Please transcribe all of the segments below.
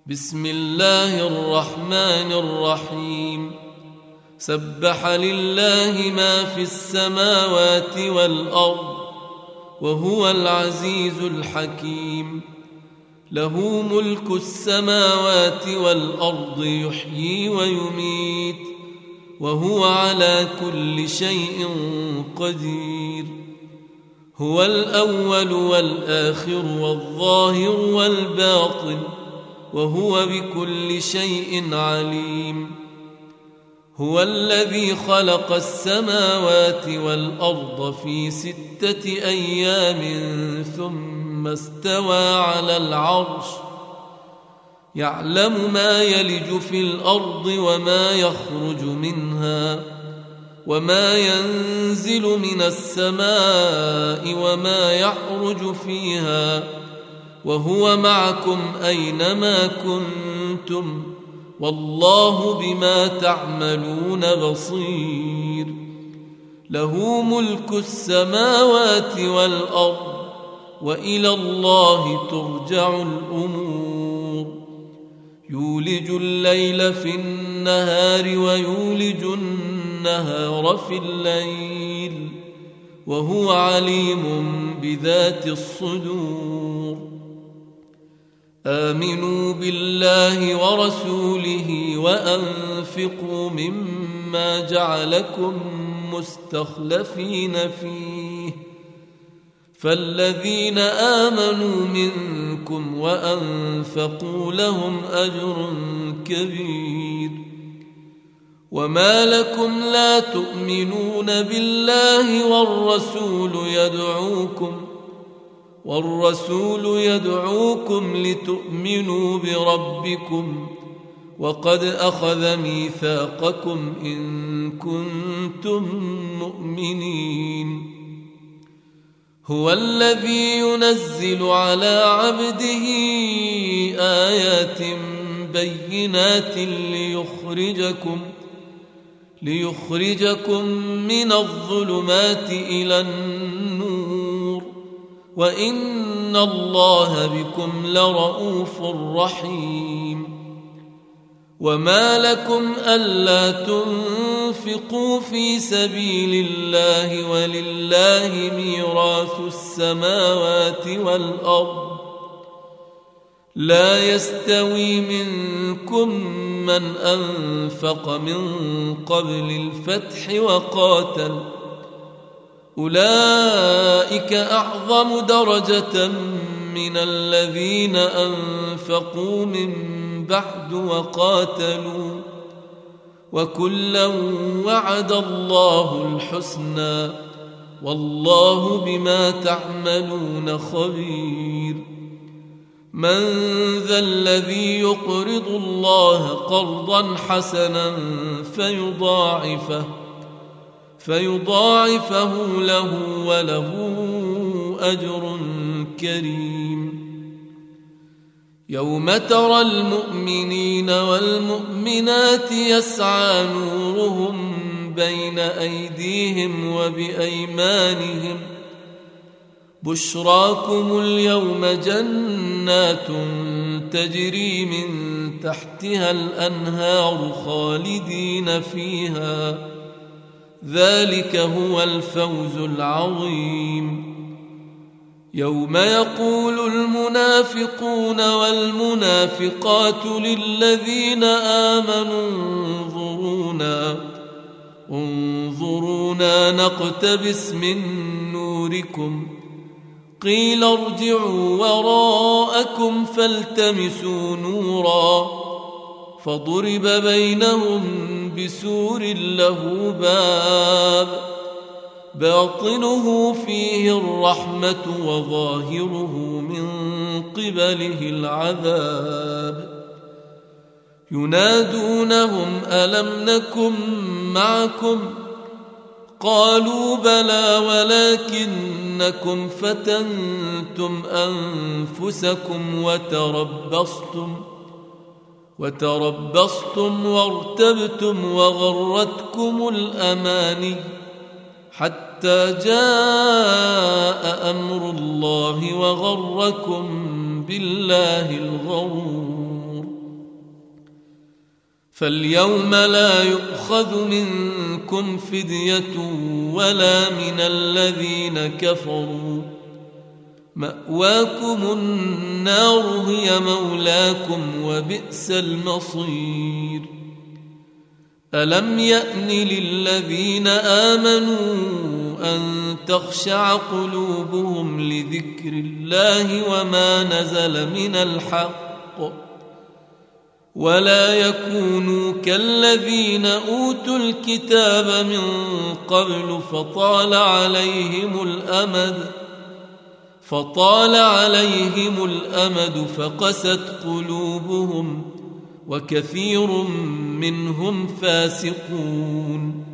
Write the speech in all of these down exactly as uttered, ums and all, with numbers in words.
بسم الله الرحمن الرحيم سبح لله ما في السماوات والأرض وهو العزيز الحكيم له ملك السماوات والأرض يحيي ويميت وهو على كل شيء قدير هو الأول والآخر والظاهر والباطن وهو بكل شيء عليم هو الذي خلق السماوات والأرض في ستة أيام ثم استوى على العرش يعلم ما يلج في الأرض وما يخرج منها وما ينزل من السماء وما يعرج فيها وهو معكم أينما كنتم والله بما تعملون بصير له ملك السماوات والأرض وإلى الله ترجع الأمور يولج الليل في النهار ويولج النهار في الليل وهو عليم بذات الصدور آمنوا بالله ورسوله وأنفقوا مما جعلكم مستخلفين فيه فالذين آمنوا منكم وأنفقوا لهم أجر كبير وما لكم لا تؤمنون بالله والرسول يدعوكم والرسول يدعوكم لتؤمنوا بربكم وقد أخذ ميثاقكم إن كنتم مؤمنين هو الذي ينزل على عبده آيات بينات ليخرجكم ليخرجكم من الظلمات إلى النور وإن الله بكم لرؤوف رحيم وما لكم ألا تنفقوا في سبيل الله ولله ميراث السماوات والأرض لا يستوي منكم من أنفق من قبل الفتح وقاتل أولئك أعظم درجة من الذين أنفقوا من بعد وقاتلوا وكلا وعد الله الحسنى والله بما تعملون خبير من ذا الذي يقرض الله قرضا حسنا فيضاعفه فيضاعفه له وله أجر كريم يوم ترى المؤمنين والمؤمنات يسعى نورهم بين أيديهم وبأيمانهم بشراكم اليوم جنات تجري من تحتها الأنهار خالدين فيها ذلك هو الفوز العظيم يوم يقول المنافقون والمنافقات للذين آمنوا انظرونا انظرونا نقتبس من نوركم قيل ارجعوا وراءكم فالتمسوا نورا فضرب بينهم بسور له باب باطنه فيه الرحمة وظاهره من قبله العذاب ينادونهم ألم نكن معكم قالوا بلى ولكنكم فتنتم أنفسكم وتربصتم وتربصتم وارتبتم وغرتكم الأماني حتى جاء أمر الله وغركم بالله الغرور فاليوم لا يؤخذ منكم فدية ولا من الذين كفروا، مأواكم النار هي مولاكم وبئس المصير. ألم يأن للذين آمنوا أن تخشع قلوبهم لذكر الله وما نزل من الحق، ولا يكونوا كالذين أوتوا الكتاب من قبل فطال عليهم الأمد فطال عليهم الأمد فقست قلوبهم وكثير منهم فاسقون.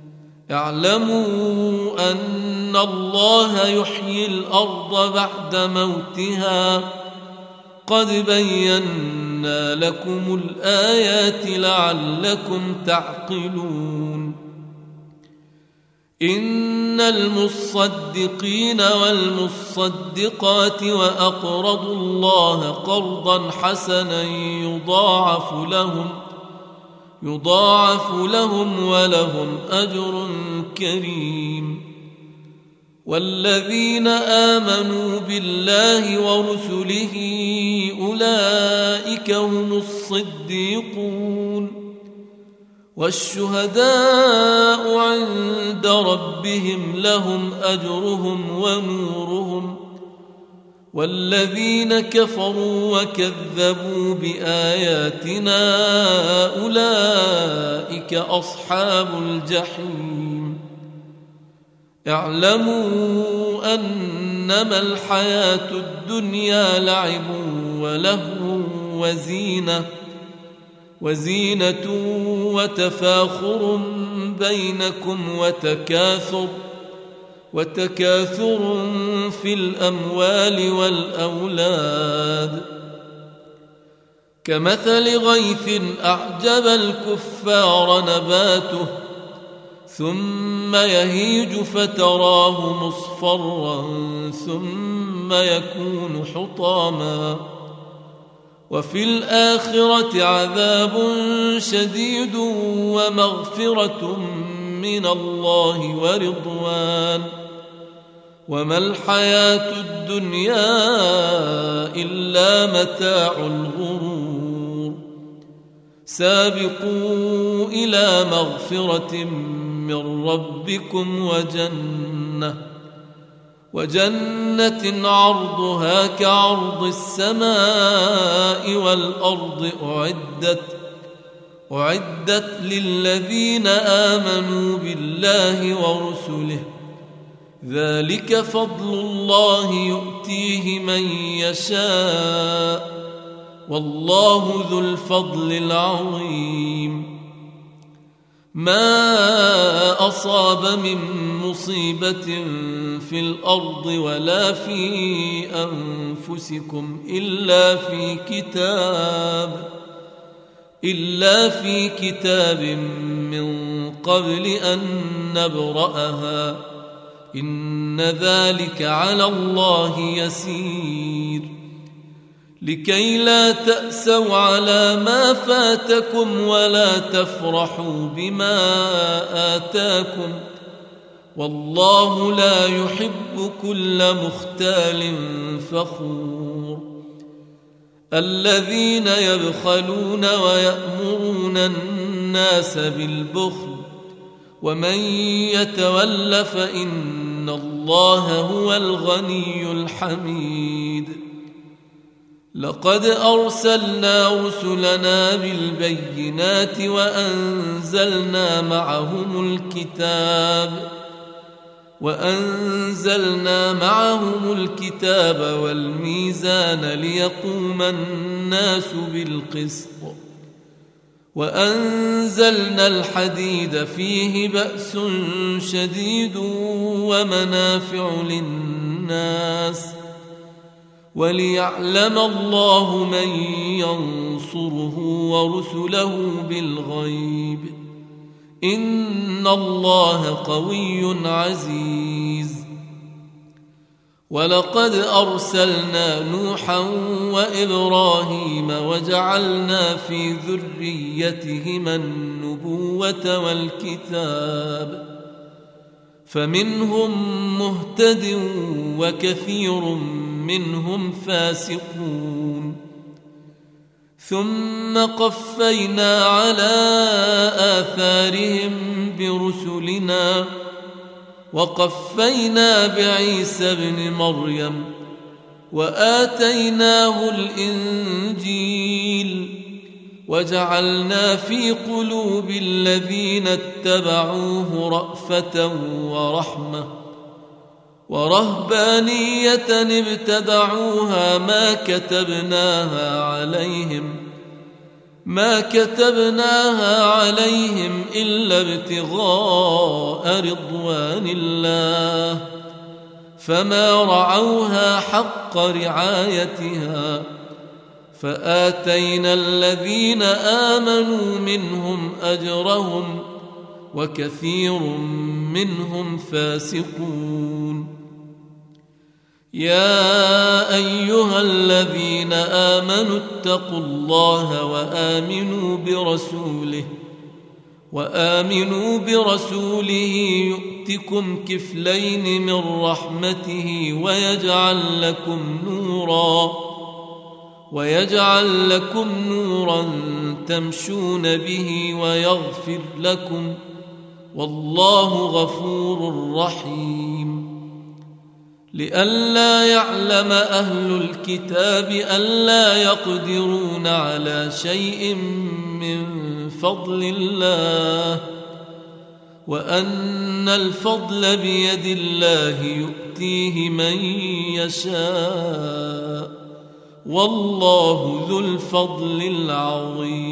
اعلموا أن الله يحيي الأرض بعد موتها، قد بينا لكم الآيات لعلكم تعقلون. إن المصدقين والمصدقات وأقرضوا الله قرضا حسنا يضاعف لهم يضاعف لهم ولهم أجر كريم. والذين آمنوا بالله ورسله أولئك هم الصديقون والشهداء عند ربهم لهم أجرهم ونورهم. والذين كفروا وكذبوا بآياتنا أولئك أصحاب الجحيم. اعلموا أنما الحياة الدنيا لعب ولهو وزينة وزينة وتفاخر بينكم وتكاثر وتكاثر في الأموال والأولاد، كمثل غيث أعجب الكفار نباته ثم يهيج فتراه مصفرا ثم يكون حطاما، وفي الآخرة عذاب شديد ومغفرة من الله ورضوان، وما الحياة الدنيا إلا متاع الغرور. سابقوا إلى مغفرة من ربكم وجنة وجنة عرضها كعرض السماء والأرض أعدت أعدت للذين آمنوا بالله ورسله، ذلك فضل الله يؤتيه من يشاء والله ذو الفضل العظيم. ما أصاب من مصيبة في الأرض ولا في أنفسكم إلا في كتاب إلا في كتاب من قبل أن نبرأها، إن ذلك على الله يسير. لكي لا تأسوا على ما فاتكم ولا تفرحوا بما آتاكم، والله لا يحب كل مختال فخور. الذين يبخلون ويأمرون الناس بالبخل، ومن يتول فإن الله هو الغني الحميد. لقد أرسلنا رسلنا بالبينات وأنزلنا معهم الكتاب وأنزلنا معهم الكتاب والميزان ليقوم الناس بالقسط، وأنزلنا الحديد فيه بأس شديد ومنافع للناس، وليعلم الله من ينصره ورسله بالغيب، إن الله قوي عزيز. ولقد أرسلنا نوحا وإبراهيم وجعلنا في ذريتهما النبوة والكتاب فمنهم مهتد وكثير منهم فاسقون ثم قفينا على آثارهم برسلنا وقفينا بعيسى ابن مريم وآتيناه الإنجيل وجعلنا في قلوب الذين اتبعوه رأفة ورحمة ورهبانية ابتدعوها ما كتبناها عليهم ما كتبناها عليهم إلا ابتغاء رضوان الله فما رعوها حق رعايتها فآتينا الذين آمنوا منهم أجرهم وكثير منهم فاسقون يا أيها الذين آمنوا اتقوا الله وآمنوا برسوله وآمنوا برسوله يؤتكم كفلين من رحمته ويجعل لكم نورا ويجعل لكم نورا تمشون به ويغفر لكم والله غفور رحيم لئلا يعلم أهل الكتاب ألا يقدرون على شيء من فضل الله وأن الفضل بيد الله يؤتيه من يشاء والله ذو الفضل العظيم